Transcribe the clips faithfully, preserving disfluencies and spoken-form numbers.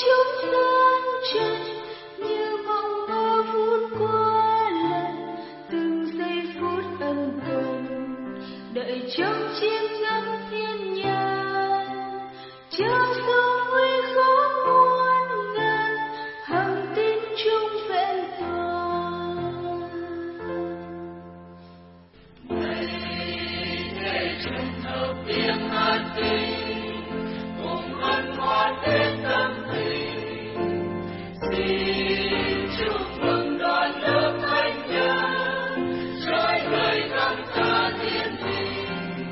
chúng gian trần như mộng mơ vút qua lần từng giây phút ân cần đợi trong chim ngân thiên nhàn trong sông nguy khó muôn ngàn hằng tin chung vẹn toàn. Ngày ngày trường hợp tiếng hát tình cùng hân hoan đến tâm tình xin chúc mừng đoàn lớp thánh nhân trời người khắp cả thiên đình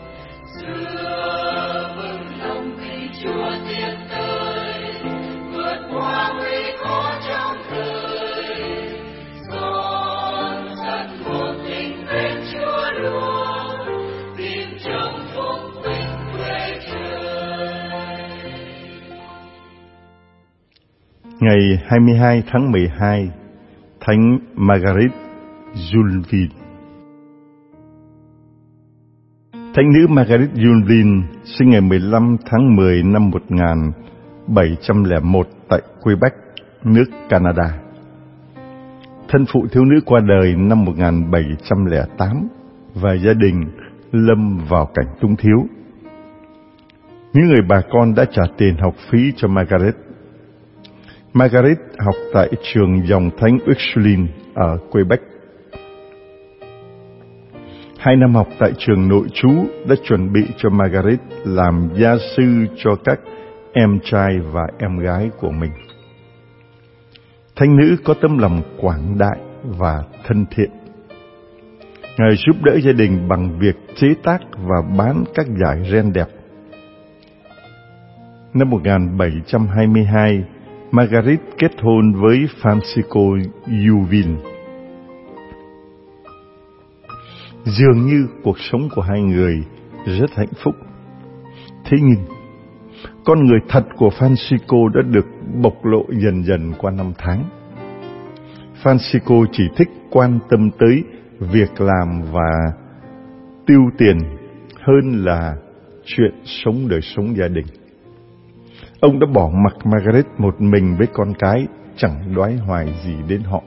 xưa mừng lòng vì Chúa tiến tới vượt qua nguy khó trong đời son sắt một tình bên Chúa luôn tìm trong phúc vinh quê trời. Ngày hai mươi hai tháng mười hai, Thánh Margaret Julvin. Thánh nữ Margaret Julvin sinh ngày mười lăm tháng mười năm một nghìn bảy trăm lẻ một tại Quebec, nước Canada. Thân phụ thiếu nữ qua đời năm một nghìn bảy trăm lẻ tám và gia đình lâm vào cảnh túng thiếu. Những người bà con đã trả tiền học phí cho Margaret. Margaret học tại trường dòng Thánh Ursuline ở Quebec. Hai năm học tại trường nội trú đã chuẩn bị cho Margaret làm gia sư cho các em trai và em gái của mình. Thánh nữ có tấm lòng quảng đại và thân thiện. Ngài giúp đỡ gia đình bằng việc chế tác và bán các dải ren đẹp. Năm một nghìn bảy trăm hai mươi hai, Margaret kết hôn với Francisco Julvin. Dường như cuộc sống của hai người rất hạnh phúc. Thế nhưng, con người thật của Francisco đã được bộc lộ dần dần qua năm tháng. Francisco chỉ thích quan tâm tới việc làm và tiêu tiền hơn là chuyện sống đời sống gia đình. Ông đã bỏ mặc Margaret một mình với con cái, chẳng đoái hoài gì đến họ.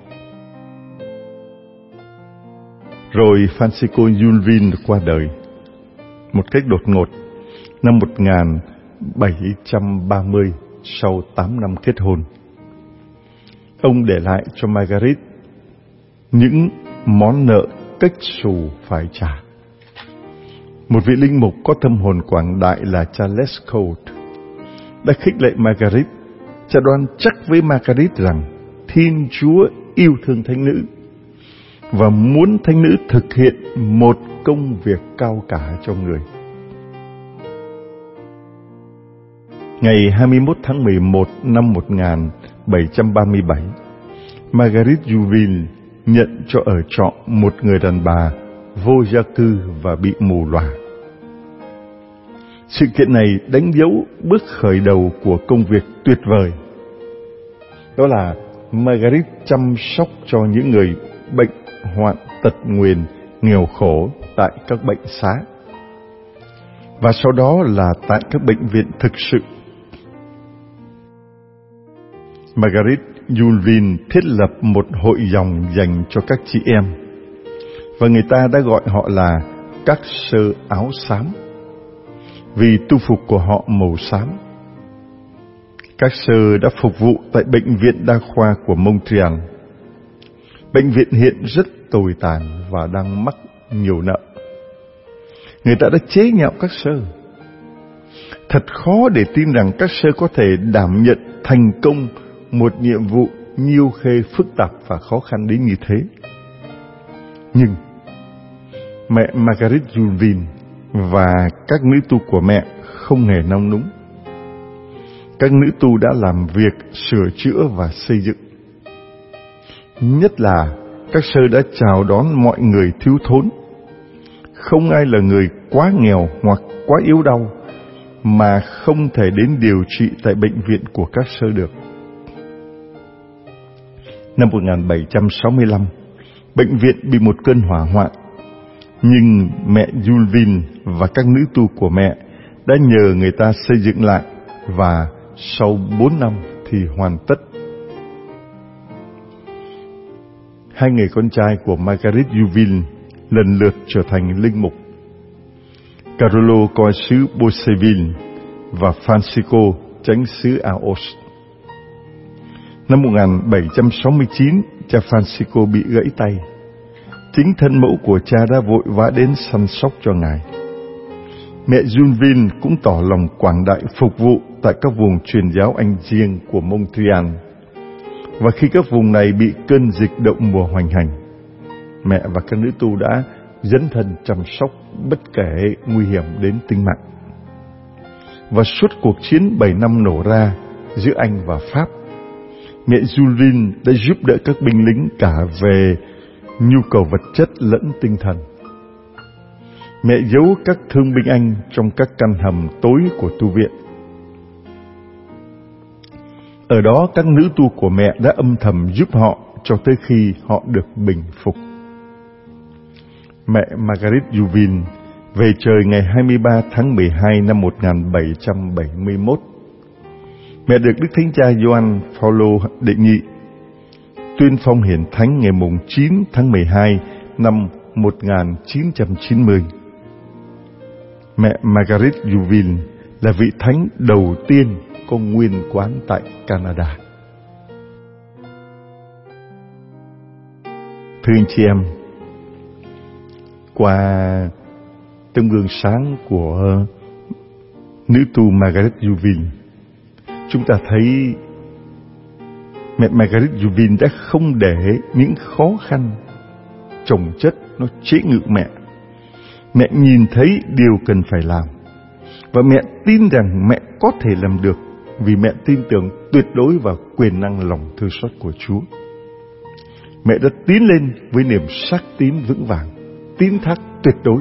Rồi Francisco Julvin qua đời một cách đột ngột năm một nghìn bảy trăm ba mươi sau tám năm kết hôn. Ông để lại cho Margaret những món nợ cách xù phải trả. Một vị linh mục có tâm hồn quảng đại là cha Lescaut đã khích lệ Margaret, cha đoan chắc với Margaret rằng Thiên Chúa yêu thương thánh nữ và muốn thánh nữ thực hiện một công việc cao cả cho người. Ngày hai mươi mốt tháng mười một năm một nghìn bảy trăm ba mươi bảy, Margaret Julvin nhận cho ở trọ một người đàn bà vô gia cư và bị mù lòa. Sự kiện này đánh dấu bước khởi đầu của công việc tuyệt vời. Đó là Margaret chăm sóc cho những người bệnh hoạn tật nguyền, nghèo khổ tại các bệnh xá. Và sau đó là tại các bệnh viện thực sự. Margaret Julvin thiết lập một hội dòng dành cho các chị em, và người ta đã gọi họ là các sơ áo xám, vì tu phục của họ màu xám. Các sơ đã phục vụ tại Bệnh viện Đa khoa của Montreal. Bệnh viện hiện rất tồi tàn và đang mắc nhiều nợ. Người ta đã chế nhạo các sơ. Thật khó để tin rằng các sơ có thể đảm nhận thành công một nhiệm vụ nhiêu khê phức tạp và khó khăn đến như thế. Nhưng mẹ Margaret Julvin và các nữ tu của mẹ không hề nao núng. Các nữ tu đã làm việc sửa chữa và xây dựng. Nhất là các sơ đã chào đón mọi người thiếu thốn. Không ai là người quá nghèo hoặc quá yếu đau mà không thể đến điều trị tại bệnh viện của các sơ được. Năm một nghìn bảy trăm sáu mươi lăm, bệnh viện bị một cơn hỏa hoạn, nhưng mẹ Julvin và các nữ tu của mẹ đã nhờ người ta xây dựng lại, và sau bốn năm thì hoàn tất. Hai người con trai của Margaret Juvin lần lượt trở thành linh mục. Carolo coi sứ Boseville và Francisco chánh sứ Aos. Năm một nghìn bảy trăm sáu mươi chín, cha Francisco bị gãy tay. Chính thân mẫu của cha đã vội vã đến săn sóc cho ngài. Mẹ Juvin cũng tỏ lòng quảng đại phục vụ tại các vùng truyền giáo Anh riêng của Montreal. Và khi các vùng này bị cơn dịch động mùa hoành hành, mẹ và các nữ tu đã dấn thân chăm sóc bất kể nguy hiểm đến tính mạng. Và suốt cuộc chiến bảy năm nổ ra giữa Anh và Pháp, mẹ Juvin đã giúp đỡ các binh lính cả về nhu cầu vật chất lẫn tinh thần. Mẹ giấu các thương binh Anh trong các căn hầm tối của tu viện. Ở đó các nữ tu của mẹ đã âm thầm giúp họ cho tới khi họ được bình phục. Mẹ Margaret Juvin về trời ngày hai mươi ba tháng mười hai năm một nghìn bảy trăm bảy mươi mốt. Mẹ được Đức Thánh Cha Gioan Phaolô đệ nhị tuyên phong hiển thánh ngày mùng chín tháng mười hai năm một nghìn chín trăm chín mươi. Mẹ Margaret Juvin là vị thánh đầu tiên có nguyên quán tại Canada. Thưa anh chị em, qua tấm gương sáng của nữ tu Margaret Juvin, chúng ta thấy mẹ Margaret Juvin đã không để những khó khăn chồng chất nó chế ngự mẹ. Mẹ nhìn thấy điều cần phải làm, và mẹ tin rằng mẹ có thể làm được, vì mẹ tin tưởng tuyệt đối vào quyền năng lòng thương xót của Chúa. Mẹ đã tiến lên với niềm xác tín vững vàng, tín thác tuyệt đối.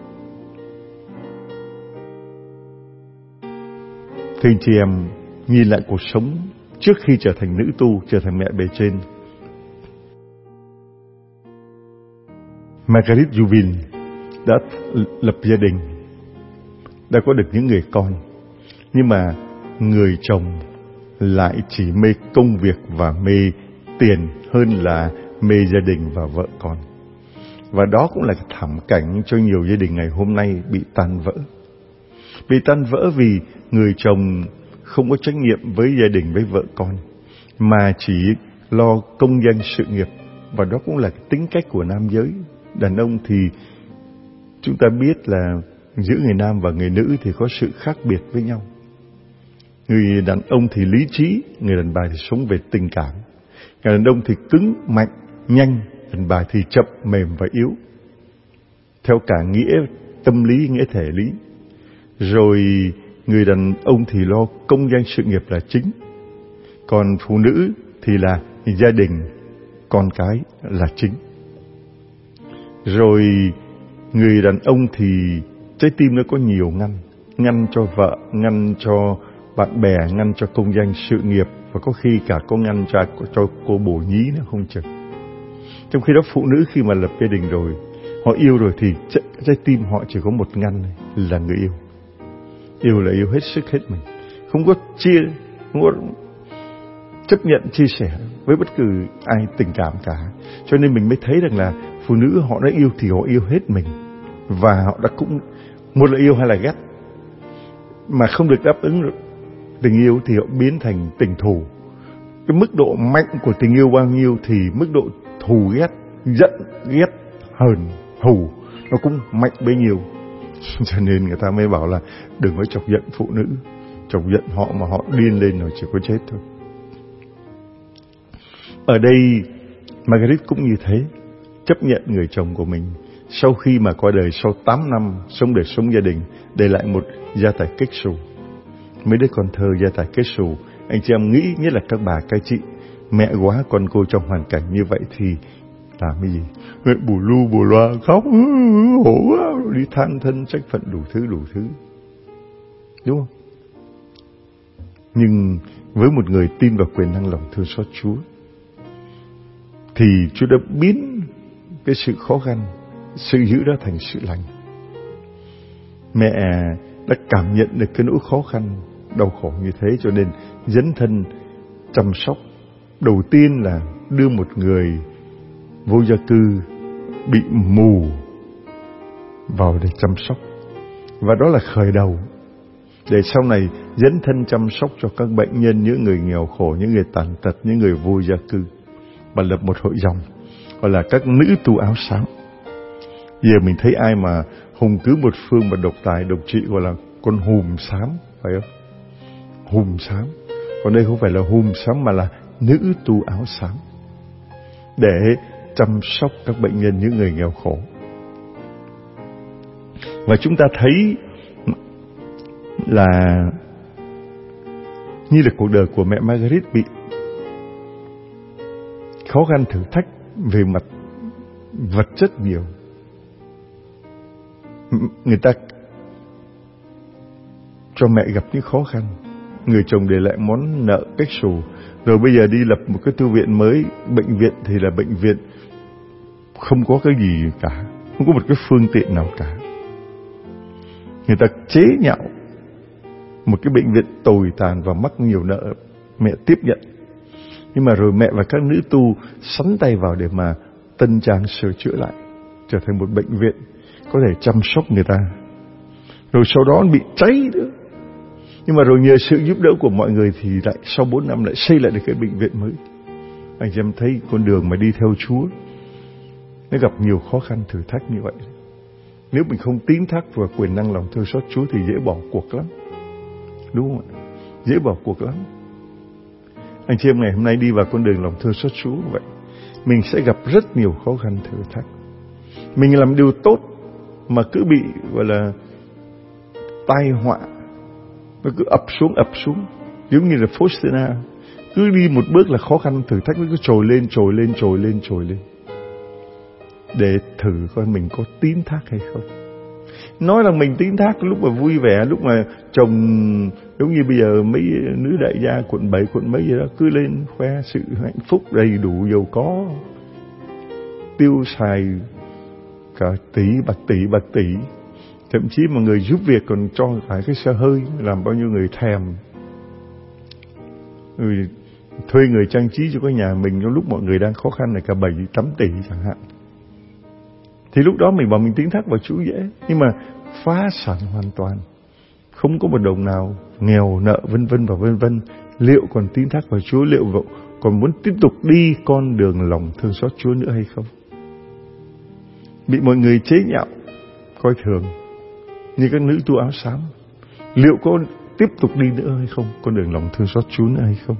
Thưa anh chị em, nhìn lại cuộc sống trước khi trở thành nữ tu, trở thành mẹ bề trên, Margaret Juvin đã lập gia đình, đã có được những người con, nhưng mà người chồng lại chỉ mê công việc và mê tiền hơn là mê gia đình và vợ con. Và đó cũng là thảm cảnh cho nhiều gia đình ngày hôm nay bị tan vỡ. Bị tan vỡ vì người chồng không có trách nhiệm với gia đình, với vợ con, mà chỉ lo công danh sự nghiệp. Và đó cũng là tính cách của nam giới. Đàn ông thì chúng ta biết là giữa người nam và người nữ thì có sự khác biệt với nhau. Người đàn ông thì lý trí, người đàn bà thì sống về tình cảm. Người đàn ông thì cứng, mạnh, nhanh, đàn bà thì chậm, mềm và yếu, theo cả nghĩa tâm lý, nghĩa thể lý. Rồi người đàn ông thì lo công danh sự nghiệp là chính, còn phụ nữ thì là gia đình, con cái là chính. Rồi người đàn ông thì trái tim nó có nhiều ngăn, ngăn cho vợ, ngăn cho bạn bè, ngăn cho công danh sự nghiệp, và có khi cả có ngăn cho, cho cô bồ nhí nữa không chừng. Trong khi đó phụ nữ khi mà lập gia đình rồi, họ yêu rồi thì trái tim họ chỉ có một ngăn này, là người yêu. Yêu là yêu hết sức hết mình, không có chia, không có chấp nhận chia sẻ với bất cứ ai tình cảm cả. Cho nên mình mới thấy rằng là phụ nữ họ đã yêu thì họ yêu hết mình, và họ đã cũng một là yêu hai là ghét, mà không được đáp ứng tình yêu thì họ biến thành tình thù. Cái mức độ mạnh của tình yêu bao nhiêu thì mức độ thù ghét, giận ghét, hờn thù nó cũng mạnh bấy nhiêu. Cho nên người ta mới bảo là đừng có chọc giận phụ nữ, chọc giận họ mà họ điên lên rồi chỉ có chết thôi. Ở đây Margaret cũng như thế, chấp nhận người chồng của mình sau khi mà qua đời sau tám năm sống đời sống gia đình, để lại một gia tài kết xù. Mấy đứa con thơ gia tài kết xù, anh chị em nghĩ, nhất là các bà các chị, mẹ quá con cô trong hoàn cảnh như vậy thì làm cái gì? Mẹ bù lu bù loa khóc, hổ quá, đi than thân trách phận đủ thứ đủ thứ, đúng không? Nhưng với một người tin vào quyền năng lòng thương xót Chúa, thì Chúa đã biến cái sự khó khăn, sự dữ đó thành sự lành. Mẹ đã cảm nhận được cái nỗi khó khăn, đau khổ như thế, cho nên dấn thân chăm sóc. Đầu tiên là đưa một người vô gia cư bị mù vào để chăm sóc. Và đó là khởi đầu, để sau này dấn thân chăm sóc cho các bệnh nhân, những người nghèo khổ, những người tàn tật, những người vô gia cư. Và lập một hội dòng gọi là các nữ tu áo xám. Giờ mình thấy ai mà hùng cứ một phương mà độc tài độc trị gọi là con hùm xám, phải không? Hùm xám. Còn đây không phải là hùm xám mà là nữ tu áo xám, để chăm sóc các bệnh nhân, những người nghèo khổ. Và chúng ta thấy là như là cuộc đời của mẹ Margaret bị khó khăn thử thách về mặt vật chất nhiều. Người ta cho mẹ gặp những khó khăn, người chồng để lại món nợ cách xù, rồi bây giờ đi lập một cái tu viện mới. Bệnh viện thì là bệnh viện không có cái gì cả, không có một cái phương tiện nào cả. Người ta chế nhạo một cái bệnh viện tồi tàn và mắc nhiều nợ, mẹ tiếp nhận. Nhưng mà rồi mẹ và các nữ tu sắn tay vào để mà tân trang sửa chữa lại, trở thành một bệnh viện có thể chăm sóc người ta. Rồi sau đó bị cháy nữa. Nhưng mà rồi nhờ sự giúp đỡ của mọi người thì lại sau bốn năm lại xây lại được cái bệnh viện mới. Anh chị em thấy con đường mà đi theo Chúa nó gặp nhiều khó khăn thử thách như vậy. Nếu mình không tín thác vào quyền năng lòng thương xót Chúa thì dễ bỏ cuộc lắm, đúng không ạ? Dễ bỏ cuộc lắm. Anh chị em ngày hôm nay đi vào con đường lòng thương xót Chúa vậy, mình sẽ gặp rất nhiều khó khăn thử thách. Mình làm điều tốt mà cứ bị gọi là tai họa, nó cứ ập xuống ập xuống, giống như là Faustina, cứ đi một bước là khó khăn thử thách nó cứ trồi lên trồi lên trồi lên trồi lên, để thử coi mình có tín thác hay không. Nói rằng mình tín thác lúc mà vui vẻ, lúc mà chồng giống như bây giờ mấy nữ đại gia quận bảy quận mấy gì đó cứ lên khoe sự hạnh phúc đầy đủ giàu có, tiêu xài cả tỷ bạc tỷ bạc tỷ, thậm chí mà người giúp việc còn cho cả cái xe hơi, làm bao nhiêu người thèm. Người thuê người trang trí cho cái nhà mình trong lúc mọi người đang khó khăn là cả bảy tám tỷ chẳng hạn. Thì lúc đó mình bảo mình tín thác vào Chúa dễ, nhưng mà phá sản hoàn toàn, không có một đồng nào, nghèo nợ vân vân và vân vân. Liệu còn tín thác vào Chúa, liệu còn muốn tiếp tục đi con đường lòng thương xót Chúa nữa hay không? Bị mọi người chế nhạo, coi thường như các nữ tu áo xám, liệu có tiếp tục đi nữa hay không, con đường lòng thương xót Chúa nữa hay không?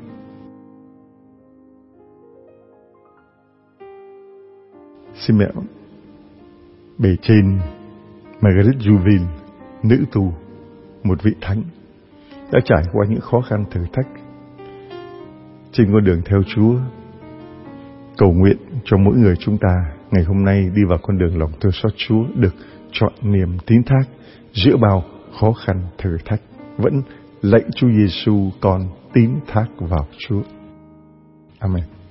Xin mẹ bề trên Margaret Juvin, nữ tu, một vị thánh, đã trải qua những khó khăn thử thách trên con đường theo Chúa. Cầu nguyện cho mỗi người chúng ta ngày hôm nay đi vào con đường lòng thương xót Chúa được chọn niềm tín thác giữa bao khó khăn thử thách, vẫn lạy Chúa Giêsu con tín thác vào Chúa. Amen.